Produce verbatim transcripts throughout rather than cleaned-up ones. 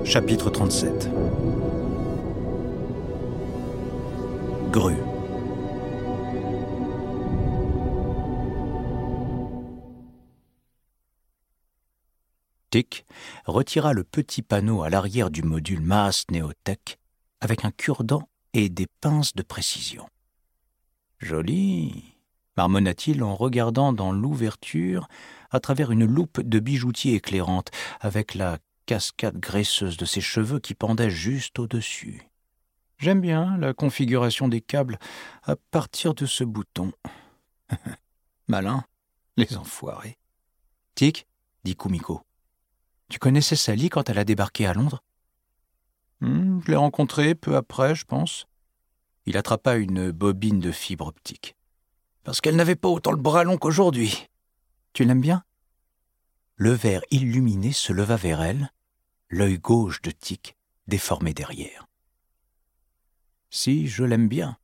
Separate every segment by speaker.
Speaker 1: Chapitre trente-sept. Grue. Tic retira le petit panneau à l'arrière du module Maas Neotech avec un cure-dent et des pinces de précision. « Joli !» marmonna-t-il en regardant dans l'ouverture à travers une loupe de bijoutier éclairante avec la cascade graisseuse de ses cheveux qui pendait juste au-dessus. « J'aime bien la configuration des câbles à partir de ce bouton. » Malin, les enfoirés. « Tic !» dit Kumiko. « Tu connaissais Sally quand elle a débarqué à Londres ?»« Hmm, je l'ai rencontrée peu après, je pense. » Il attrapa une bobine de fibre optique. « Parce qu'elle n'avait pas autant le bras long qu'aujourd'hui. Tu l'aimes bien ?» Le verre illuminé se leva vers elle, l'œil gauche de Tic déformé derrière. « Si, je l'aime bien.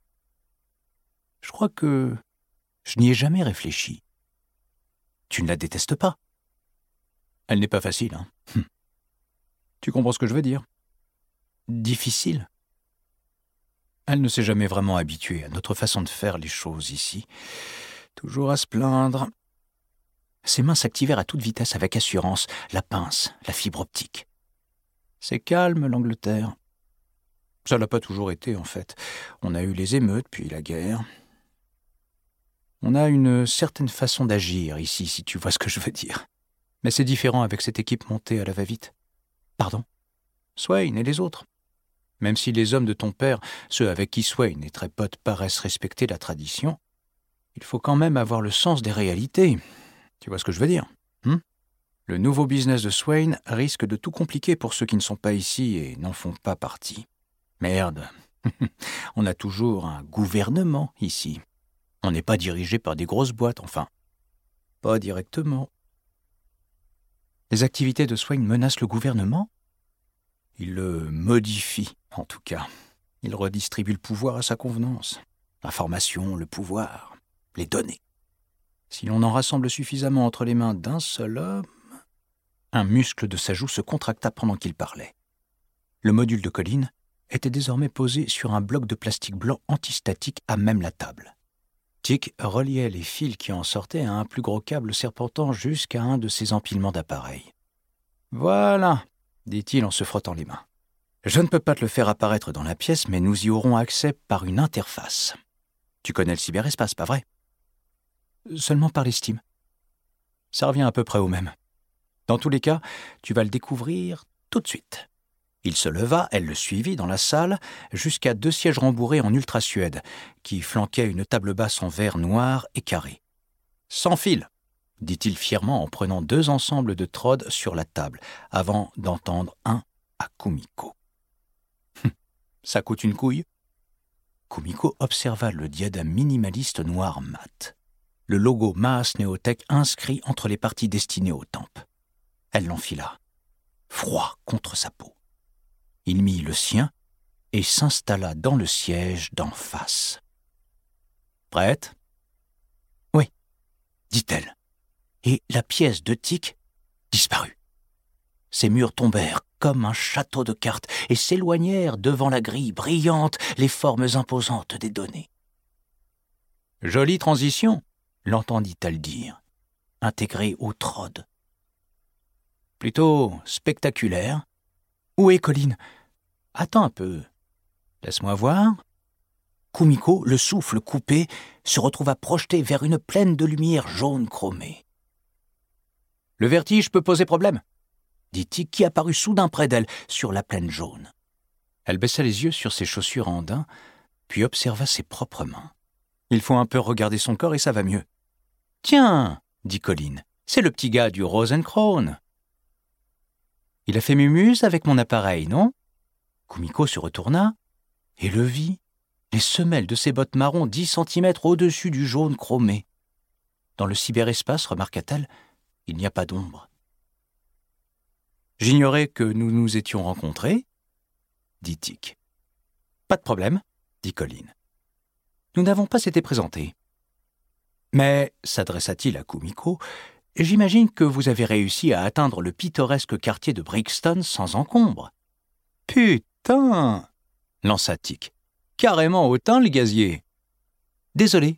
Speaker 1: Je crois que je n'y ai jamais réfléchi. Tu ne la détestes pas? Elle n'est pas facile, hein. Hum. Tu comprends ce que je veux dire? Difficile. Elle ne s'est jamais vraiment habituée à notre façon de faire les choses ici. Toujours à se plaindre. » Ses mains s'activèrent à toute vitesse avec assurance, la pince, la fibre optique. « C'est calme, l'Angleterre. » Ça l'a pas toujours été, en fait. On a eu les émeutes, puis la guerre. On a une certaine façon d'agir ici, si tu vois ce que je veux dire. Mais c'est différent avec cette équipe montée à la va-vite. Pardon? Swain et les autres. Même si les hommes de ton père, ceux avec qui Swain est très pote, paraissent respecter la tradition, il faut quand même avoir le sens des réalités. Tu vois ce que je veux dire, hein? Le nouveau business de Swain risque de tout compliquer pour ceux qui ne sont pas ici et n'en font pas partie. Merde, on a toujours un gouvernement ici. On n'est pas dirigé par des grosses boîtes, enfin, pas directement. Les activités de Swain menacent le gouvernement? Il le modifie, en tout cas. Il redistribue le pouvoir à sa convenance. L'information, le pouvoir, les données. Si l'on en rassemble suffisamment entre les mains d'un seul homme... Un muscle de sa joue se contracta pendant qu'il parlait. Le module de Colline était désormais posé sur un bloc de plastique blanc antistatique à même la table. Tic reliait les fils qui en sortaient à un plus gros câble serpentant jusqu'à un de ces empilements d'appareils. « Voilà !» dit-il en se frottant les mains. « Je ne peux pas te le faire apparaître dans la pièce, mais nous y aurons accès par une interface. Tu connais le cyberespace, pas vrai? » Seulement par l'estime. Ça revient à peu près au même. Dans tous les cas, tu vas le découvrir tout de suite. Il se leva, elle le suivit dans la salle, jusqu'à deux sièges rembourrés en ultra-suède, qui flanquaient une table basse en verre noir et carré. « Sans fil !» dit-il fièrement en prenant deux ensembles de trods sur la table, avant d'entendre un à Kumiko. « Ça coûte une couille ?» Kumiko observa le diadème minimaliste noir mat, le logo Maas Neotech inscrit entre les parties destinées aux tempes. Elle l'enfila, froid contre sa peau. Il mit le sien et s'installa dans le siège d'en face. « Prête ?»« Oui, » dit-elle. Et la pièce de Tic disparut. Ses murs tombèrent comme un château de cartes et s'éloignèrent devant la grille brillante, les formes imposantes des données. « Jolie transition !» l'entendit-elle dire, intégrée au trod. « Plutôt spectaculaire. Où est Colline ? Attends un peu. Laisse-moi voir. » Kumiko, le souffle coupé, se retrouva projeté vers une plaine de lumière jaune chromée. « Le vertige peut poser problème, » dit-il, qui apparut soudain près d'elle, sur la plaine jaune. Elle baissa les yeux sur ses chaussures en daim, puis observa ses propres mains. Il faut un peu regarder son corps et ça va mieux. « Tiens, » dit Colline, « c'est le petit gars du Rosencrone. » Il a fait mumuse avec mon appareil, non ? Kumiko se retourna et le vit, les semelles de ses bottes marron dix centimètres au-dessus du jaune chromé. Dans le cyberespace, remarqua-t-elle, il n'y a pas d'ombre. « J'ignorais que nous nous étions rencontrés, » dit Tic. « Pas de problème, » dit Colline. « Nous n'avons pas été présentés. Mais, s'adressa-t-il à Kumiko, j'imagine que vous avez réussi à atteindre le pittoresque quartier de Brixton sans encombre. Putain !» lança Tic. « Carrément hautain, le gazier !»« Désolé »,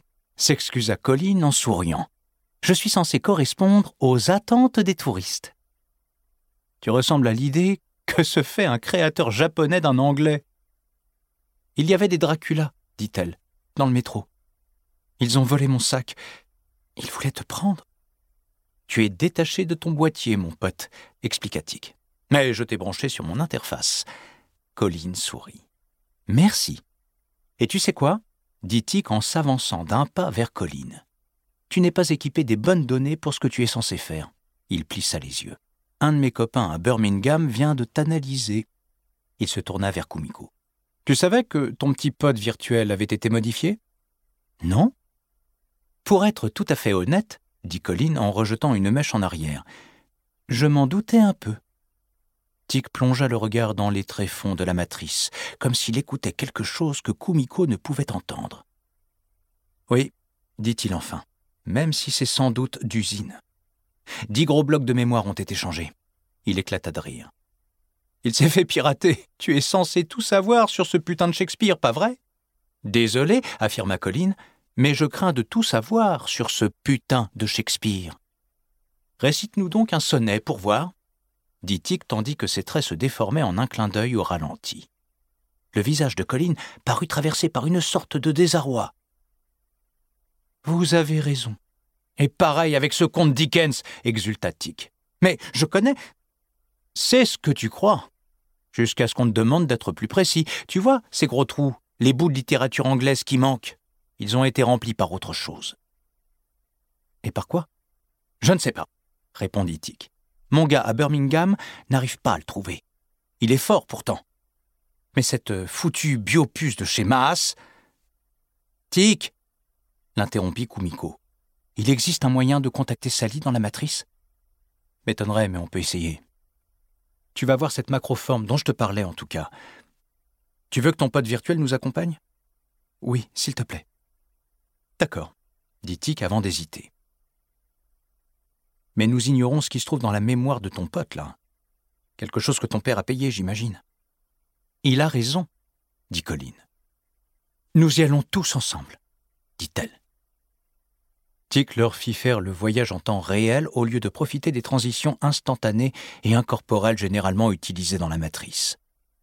Speaker 1: s'excusa Colline en souriant. « Je suis censé correspondre aux attentes des touristes. »« Tu ressembles à l'idée que se fait un créateur japonais d'un anglais. »« Il y avait des Dracula, dit-elle, dans le métro. Ils ont volé mon sac. Ils voulaient te prendre. »« Tu es détaché de ton boîtier, mon pote, » expliqua Tic. « Mais je t'ai branché sur mon interface. » Colline sourit. « Merci. Et tu sais quoi ?» dit Tic en s'avançant d'un pas vers Colline. « Tu n'es pas équipé des bonnes données pour ce que tu es censé faire. » Il plissa les yeux. « Un de mes copains à Birmingham vient de t'analyser. » Il se tourna vers Kumiko. « Tu savais que ton petit pote virtuel avait été modifié ? » ?»« Non. »« Pour être tout à fait honnête, » dit Colline en rejetant une mèche en arrière, « je m'en doutais un peu. » Tic plongea le regard dans les tréfonds de la matrice, comme s'il écoutait quelque chose que Kumiko ne pouvait entendre. « Oui, » dit-il enfin, même si c'est sans doute d'usine. Dix gros blocs de mémoire ont été changés. Il éclata de rire. « Il s'est fait pirater. Tu es censé tout savoir sur ce putain de Shakespeare, pas vrai ?»« Désolé, » affirma Colline, « mais je crains de tout savoir sur ce putain de Shakespeare. »« Récite-nous donc un sonnet pour voir. » dit Tic tandis que ses traits se déformaient en un clin d'œil au ralenti. Le visage de Colline parut traversé par une sorte de désarroi. « Vous avez raison. Et pareil avec ce conte Dickens, » exulta Tic. « Mais je connais. C'est ce que tu crois. Jusqu'à ce qu'on te demande d'être plus précis. Tu vois, ces gros trous, les bouts de littérature anglaise qui manquent, ils ont été remplis par autre chose. »« Et par quoi ? » ?»« Je ne sais pas, » répondit Tic. « Mon gars à Birmingham n'arrive pas à le trouver. Il est fort pourtant. Mais cette foutue biopuce de chez Maas... »« Tic !» l'interrompit Kumiko. « Il existe un moyen de contacter Sally dans la matrice ? » ?»« M'étonnerait, mais on peut essayer. Tu vas voir cette macroforme dont je te parlais en tout cas. Tu veux que ton pote virtuel nous accompagne ? » ?»« Oui, s'il te plaît. »« D'accord, » dit Tic avant d'hésiter. « Mais nous ignorons ce qui se trouve dans la mémoire de ton pote, là. Quelque chose que ton père a payé, j'imagine. »« Il a raison, » dit Colline. « Nous y allons tous ensemble, » dit-elle. Tic leur fit faire le voyage en temps réel au lieu de profiter des transitions instantanées et incorporelles généralement utilisées dans la matrice.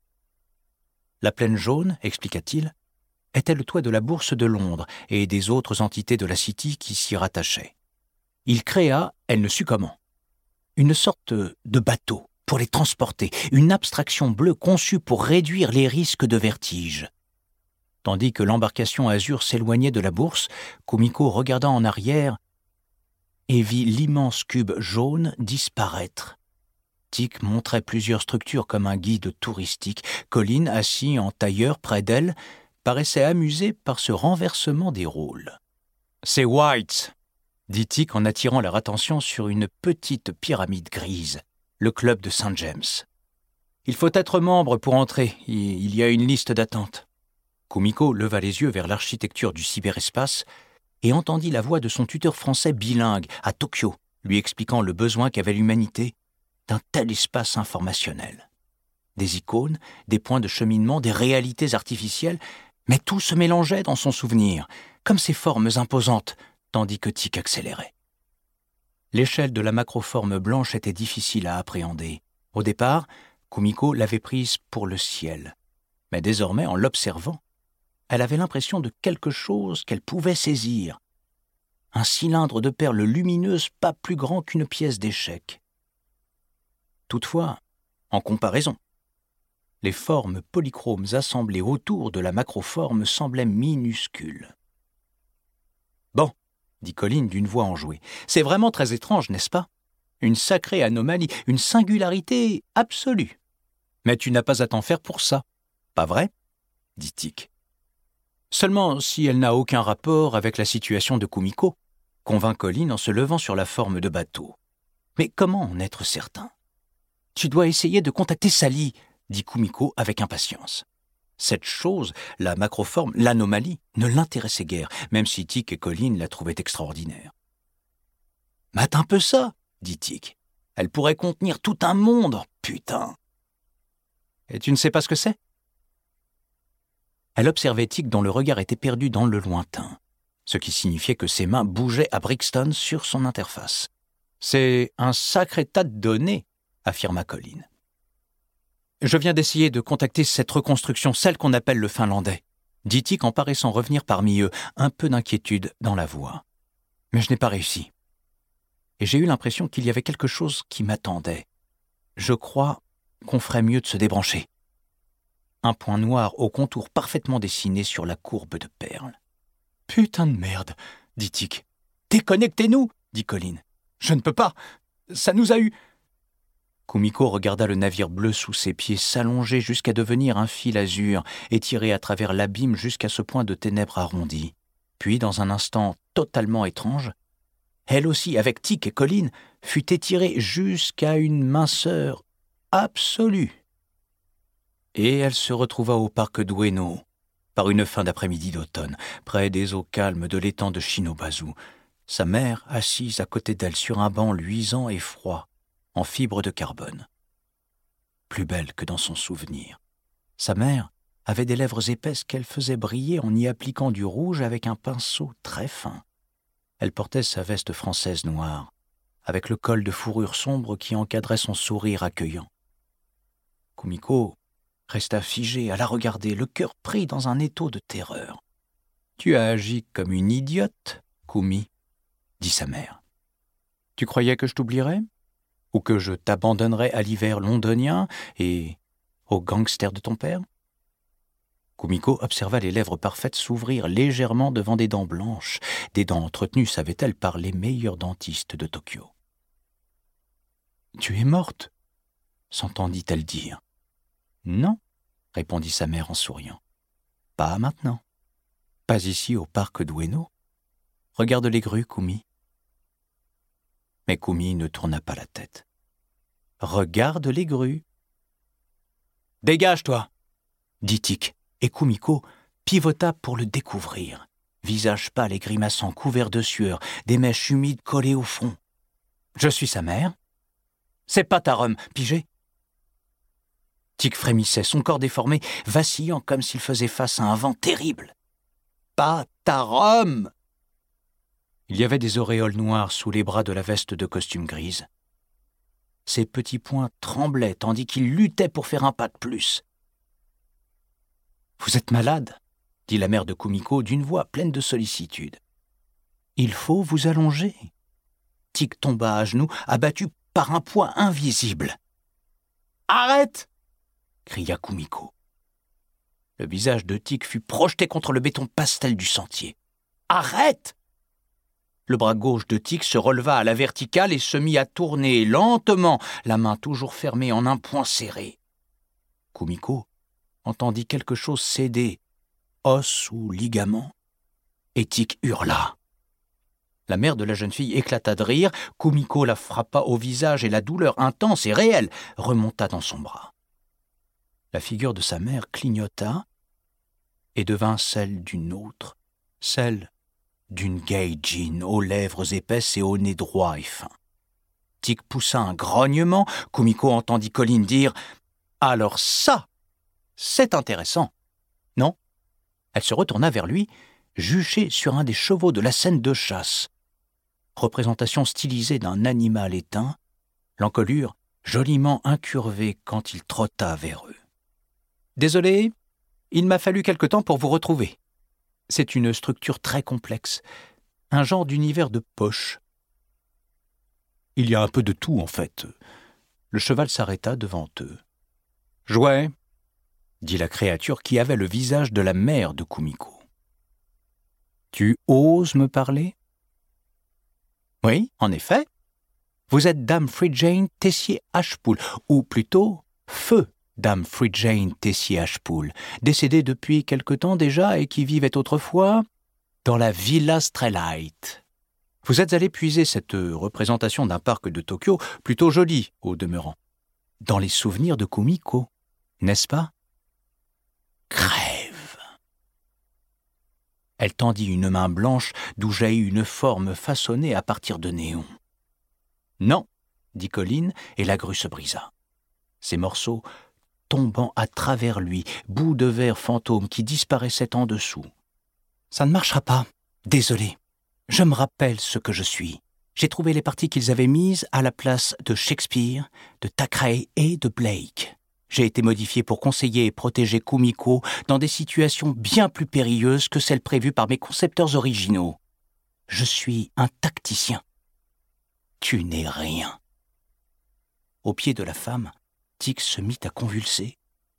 Speaker 1: La plaine jaune, expliqua-t-il, était le toit de la bourse de Londres et des autres entités de la City qui s'y rattachaient. Il créa, elle ne sut comment, une sorte de bateau pour les transporter, une abstraction bleue conçue pour réduire les risques de vertige. Tandis que l'embarcation azur s'éloignait de la bourse, Kumiko regarda en arrière et vit l'immense cube jaune disparaître. Tic montrait plusieurs structures comme un guide touristique. Colline, assis en tailleur près d'elle, paraissait amusé par ce renversement des rôles. « C'est White !» dit Tic en attirant leur attention sur une petite pyramide grise, le club de Saint James. « Il faut être membre pour entrer, il y a une liste d'attente. » Kumiko leva les yeux vers l'architecture du cyberespace et entendit la voix de son tuteur français bilingue à Tokyo, lui expliquant le besoin qu'avait l'humanité d'un tel espace informationnel. Des icônes, des points de cheminement, des réalités artificielles, mais tout se mélangeait dans son souvenir, comme ces formes imposantes, tandis que Tic accélérait. L'échelle de la macroforme blanche était difficile à appréhender. Au départ, Kumiko l'avait prise pour le ciel, mais désormais, en l'observant, elle avait l'impression de quelque chose qu'elle pouvait saisir. Un cylindre de perles lumineuses pas plus grand qu'une pièce d'échecs. Toutefois, en comparaison, les formes polychromes assemblées autour de la macroforme semblaient minuscules. « Bon, » dit Colline d'une voix enjouée, « c'est vraiment très étrange, n'est-ce pas ? Une sacrée anomalie, une singularité absolue. Mais tu n'as pas à t'en faire pour ça, pas vrai ? » dit Tic. Seulement si elle n'a aucun rapport avec la situation de Kumiko, convint Colline en se levant sur la forme de bateau. Mais comment en être certain ? Tu dois essayer de contacter Sally, dit Kumiko avec impatience. Cette chose, la macroforme, l'anomalie, ne l'intéressait guère, même si Tic et Colline la trouvaient extraordinaire. Mate un peu ça, dit Tic. Elle pourrait contenir tout un monde, putain. Et tu ne sais pas ce que c'est ?» Elle observait Tic dont le regard était perdu dans le lointain, ce qui signifiait que ses mains bougeaient à Brixton sur son interface. « C'est un sacré tas de données, » affirma Colin. « Je viens d'essayer de contacter cette reconstruction, celle qu'on appelle le finlandais, » dit Tic en paraissant revenir parmi eux, un peu d'inquiétude dans la voix. « Mais je n'ai pas réussi. Et j'ai eu l'impression qu'il y avait quelque chose qui m'attendait. Je crois qu'on ferait mieux de se débrancher. » Un point noir au contour parfaitement dessiné sur la courbe de perles. « Putain de merde, » dit Tic. « Déconnectez-nous, » dit Colin. « Je ne peux pas, ça nous a eu. » Kumiko regarda le navire bleu sous ses pieds s'allonger jusqu'à devenir un fil azur, étiré à travers l'abîme jusqu'à ce point de ténèbres arrondies. Puis, dans un instant totalement étrange, elle aussi, avec Tic et Colin, fut étirée jusqu'à une minceur absolue. Et elle se retrouva au parc d'Ueno, par une fin d'après-midi d'automne, près des eaux calmes de l'étang de Shinobazu, sa mère assise à côté d'elle sur un banc luisant et froid, en fibre de carbone. Plus belle que dans son souvenir. Sa mère avait des lèvres épaisses qu'elle faisait briller en y appliquant du rouge avec un pinceau très fin. Elle portait sa veste française noire, avec le col de fourrure sombre qui encadrait son sourire accueillant. Kumiko resta figée à la regarder, le cœur pris dans un étau de terreur. « Tu as agi comme une idiote, Kumi, » dit sa mère. « Tu croyais que je t'oublierais ? Ou que je t'abandonnerais à l'hiver londonien et aux gangsters de ton père ?» Kumiko observa les lèvres parfaites s'ouvrir légèrement devant des dents blanches, des dents entretenues, savait-elle, par les meilleurs dentistes de Tokyo. « Tu es morte » s'entendit-elle dire. « Non, » répondit sa mère en souriant. « Pas maintenant. Pas ici au parc d'Ueno. Regarde les grues, Kumi. » Mais Kumi ne tourna pas la tête. « Regarde les grues. »« Dégage-toi » dit Tic, et Kumiko pivota pour le découvrir. Visage pâle et grimaçant, couvert de sueur, des mèches humides collées au front. « Je suis sa mère. C'est pas ta rhum, pigé ?» Tic frémissait, son corps déformé, vacillant comme s'il faisait face à un vent terrible. « Pas ta rhum !» Il y avait des auréoles noires sous les bras de la veste de costume grise. Ses petits poings tremblaient tandis qu'il luttait pour faire un pas de plus. « Vous êtes malade ?» dit la mère de Kumiko d'une voix pleine de sollicitude. « Il faut vous allonger. » Tic tomba à genoux, abattu par un poids invisible. « Arrête !» cria Kumiko. Le visage de Tic fut projeté contre le béton pastel du sentier. « Arrête !» Le bras gauche de Tic se releva à la verticale et se mit à tourner lentement, la main toujours fermée en un poing serré. Kumiko entendit quelque chose céder, os ou ligament, et Tic hurla. La mère de la jeune fille éclata de rire, Kumiko la frappa au visage et la douleur intense et réelle remonta dans son bras. La figure de sa mère clignota et devint celle d'une autre, celle d'une gaijin aux lèvres épaisses et au nez droit et fin. Tic poussa un grognement, Kumiko entendit Colin dire « Alors ça, c'est intéressant !» Non, elle se retourna vers lui, juchée sur un des chevaux de la scène de chasse. Représentation stylisée d'un animal éteint, l'encolure joliment incurvée quand il trotta vers eux. « Désolé, il m'a fallu quelque temps pour vous retrouver. C'est une structure très complexe, un genre d'univers de poche. » « Il y a un peu de tout, en fait. » Le cheval s'arrêta devant eux. « Jouet !» dit la créature qui avait le visage de la mère de Kumiko. « Tu oses me parler ?»« Oui, en effet. Vous êtes Dame Free-Jane Tessier-Ashpool, ou plutôt Feu Dame Free-Jane Tessier-Ashpool, décédée depuis quelque temps déjà et qui vivait autrefois dans la Villa Straylight. Vous êtes allé puiser cette représentation d'un parc de Tokyo plutôt jolie, au demeurant, dans les souvenirs de Kumiko, n'est-ce pas ? Crève !» Elle tendit une main blanche d'où jaillit une forme façonnée à partir de néon. « Non !» dit Colin, et la grue se brisa. Ces morceaux tombant à travers lui, bout de verre fantôme qui disparaissait en dessous. « Ça ne marchera pas. Désolé. Je me rappelle ce que je suis. J'ai trouvé les parties qu'ils avaient mises à la place de Shakespeare, de Thackeray et de Blake. J'ai été modifié pour conseiller et protéger Kumiko dans des situations bien plus périlleuses que celles prévues par mes concepteurs originaux. Je suis un tacticien. Tu n'es rien. » Au pied de la femme, Tic se mit à convulser.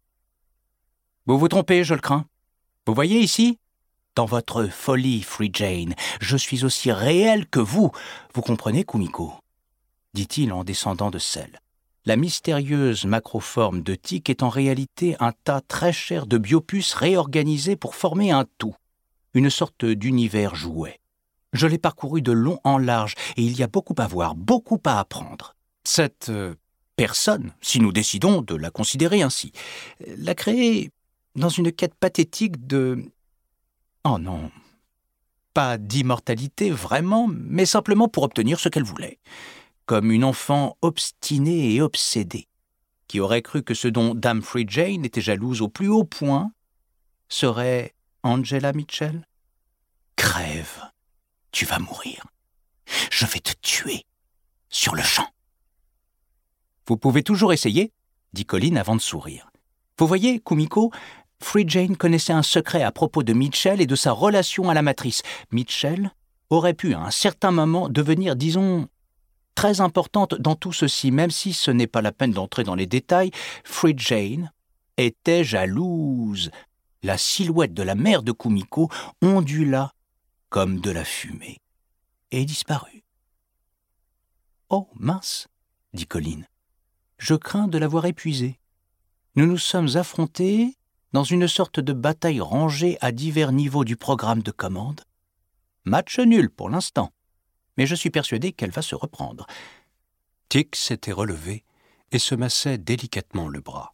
Speaker 1: « Vous vous trompez, je le crains. Vous voyez ici ? Dans votre folie, Free Jane, je suis aussi réel que vous. Vous comprenez, Kumiko ?» dit-il en descendant de selle. La mystérieuse macroforme de Tic est en réalité un tas très cher de biopuces réorganisés pour former un tout, une sorte d'univers jouet. Je l'ai parcouru de long en large et il y a beaucoup à voir, beaucoup à apprendre. Cette euh, personne, si nous décidons de la considérer ainsi, l'a créée dans une quête pathétique de... Oh non, pas d'immortalité vraiment, mais simplement pour obtenir ce qu'elle voulait, comme une enfant obstinée et obsédée, qui aurait cru que ce dont Dame Free Jane était jalouse au plus haut point serait Angela Mitchell. Crève, tu vas mourir. Je vais te tuer sur le champ. Vous pouvez toujours essayer, dit Colin avant de sourire. Vous voyez, Kumiko, Free Jane connaissait un secret à propos de Mitchell et de sa relation à la matrice. Mitchell aurait pu, à un certain moment, devenir, disons, très importante dans tout ceci, même si ce n'est pas la peine d'entrer dans les détails. Free Jane était jalouse. La silhouette de la mère de Kumiko ondula comme de la fumée et disparut. « Oh, mince, dit Colin. Je crains de l'avoir épuisée. Nous nous sommes affrontés dans une sorte de bataille rangée à divers niveaux du programme de commande. Match nul pour l'instant, mais je suis persuadé qu'elle va se reprendre. » Tic s'était relevé et se massait délicatement le bras.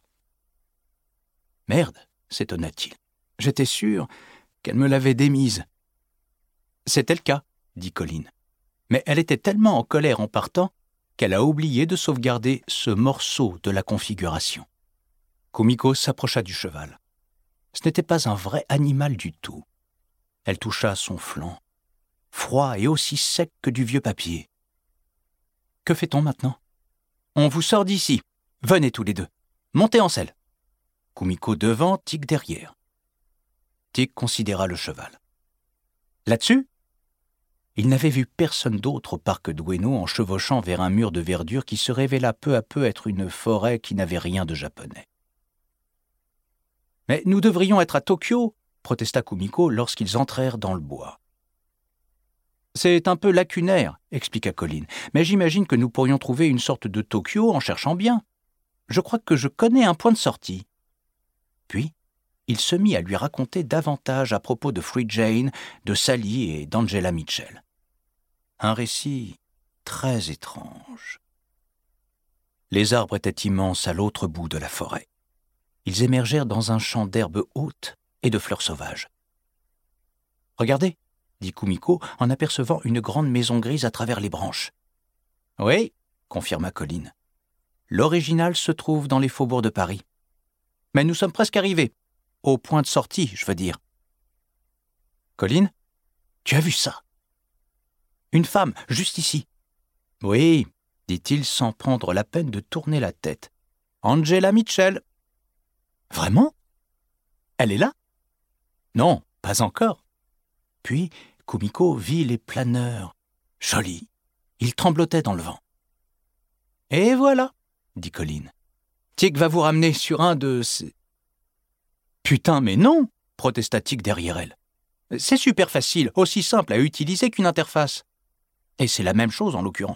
Speaker 1: « Merde, s'étonna-t-il. J'étais sûr qu'elle me l'avait démise. » C'était le cas, dit Colin. Mais elle était tellement en colère en partant qu'elle a oublié de sauvegarder ce morceau de la configuration. Kumiko s'approcha du cheval. Ce n'était pas un vrai animal du tout. Elle toucha son flanc, froid et aussi sec que du vieux papier. « Que fait-on maintenant ? On vous sort d'ici. Venez tous les deux. Montez en selle. » Kumiko devant, Tic derrière. Tic considéra le cheval. « Là-dessus ?» Il n'avait vu personne d'autre au parc d'Ueno en chevauchant vers un mur de verdure qui se révéla peu à peu être une forêt qui n'avait rien de japonais. « Mais nous devrions être à Tokyo !» protesta Kumiko lorsqu'ils entrèrent dans le bois. « C'est un peu lacunaire, » expliqua Colin, « mais j'imagine que nous pourrions trouver une sorte de Tokyo en cherchant bien. Je crois que je connais un point de sortie. » Puis, il se mit à lui raconter davantage à propos de Free Jane, de Sally et d'Angela Mitchell. Un récit très étrange. Les arbres étaient immenses à l'autre bout de la forêt. Ils émergèrent dans un champ d'herbes hautes et de fleurs sauvages. « Regardez !» dit Kumiko en apercevant une grande maison grise à travers les branches. « Oui !» confirma Colin. « L'original se trouve dans les faubourgs de Paris. Mais nous sommes presque arrivés. Au point de sortie, je veux dire. »« Colin, tu as vu ça ? Une femme, juste ici. »« Oui, » dit-il sans prendre la peine de tourner la tête. « Angela Mitchell. »« Vraiment ? Elle est là ? » ?»« Non, pas encore. » Puis Kumiko vit les planeurs. Jolis. Ils tremblotaient dans le vent. « Et voilà, » dit Colin. « Tic va vous ramener sur un de ces... » « Putain, mais non !» protesta Tic derrière elle. « C'est super facile, aussi simple à utiliser qu'une interface. Et c'est la même chose en l'occurrence. »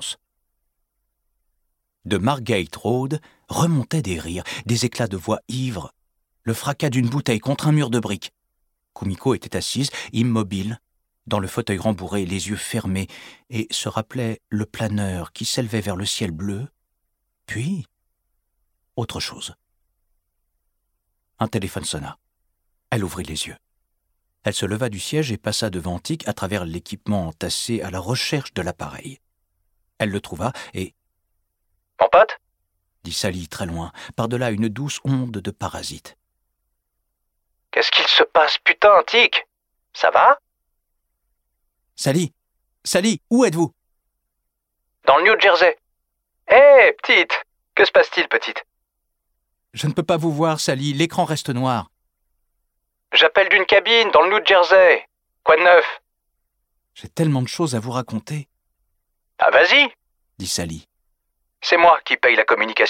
Speaker 1: De Margate Road remontaient des rires, des éclats de voix ivres, le fracas d'une bouteille contre un mur de briques. Kumiko était assise, immobile, dans le fauteuil rembourré, les yeux fermés, et se rappelait le planeur qui s'élevait vers le ciel bleu. Puis, autre chose. Un téléphone sonna. Elle ouvrit les yeux. Elle se leva du siège et passa devant Tic à travers l'équipement entassé à la recherche de l'appareil. Elle le trouva et... « Mon pote ? dit Sally très loin, par-delà une douce onde de parasites.
Speaker 2: « Qu'est-ce qu'il se passe, putain, Tic? Ça va ?»«
Speaker 1: Sally, Sally, où êtes-vous ?»«
Speaker 2: Dans le New Jersey. »« Hé, hey, petite, que se passe-t-il, petite ?»«
Speaker 1: Je ne peux pas vous voir, Sally, l'écran reste noir. »«
Speaker 2: J'appelle d'une cabine, dans le New Jersey. Quoi de neuf ?»«
Speaker 1: J'ai tellement de choses à vous raconter. »«
Speaker 2: Ah, vas-y »
Speaker 1: dit Sally.
Speaker 2: « C'est moi qui paye la communication. »